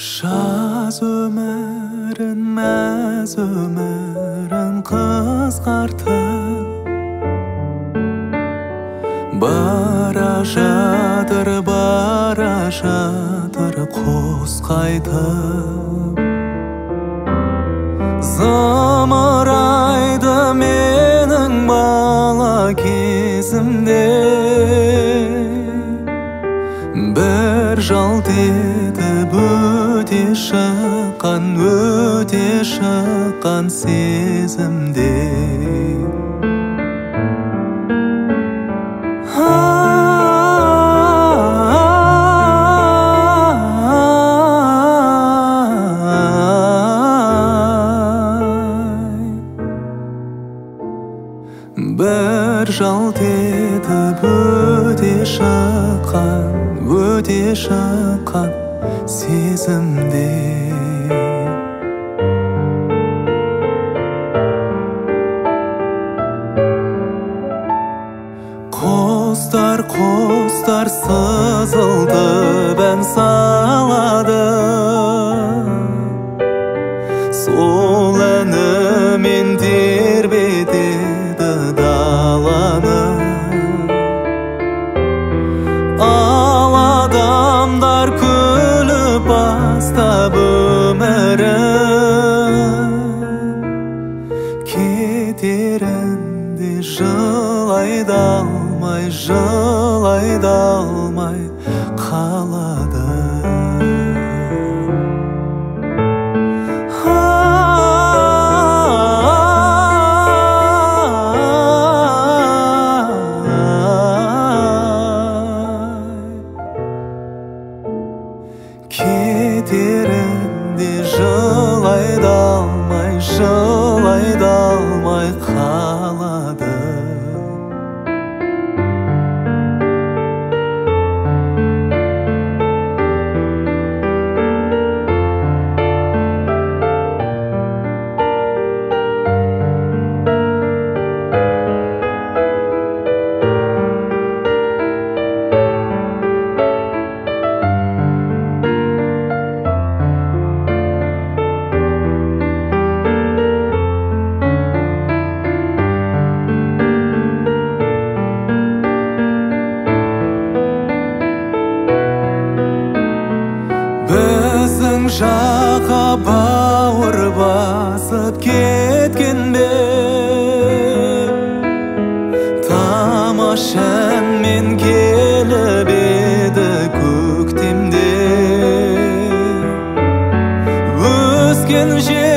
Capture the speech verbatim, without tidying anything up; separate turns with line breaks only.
Жаз өмірін, мәз өмірін қысқартып бара жатыр, бара жатыр қос қайтып. Зымырайды менің бала кезімде, бір жалт етіп өте шыққан, өте шыққан сезімде. Бір жалт етіп өте шыққан, өте шыққан сезімде. Құстар, құстар сызылтып ән салады, сол әнімен тербетеді даланы. Ал адамдар күліп бастап өмірін, кетерінде жылай да алмай, жылай да алмай қалады. Кетерінде жылай да алмай, жылай да алмай қалады. Біздің жаққа бауыр басып кеткенде, тамаша әнмен келіп еді көктемде. Өскен жер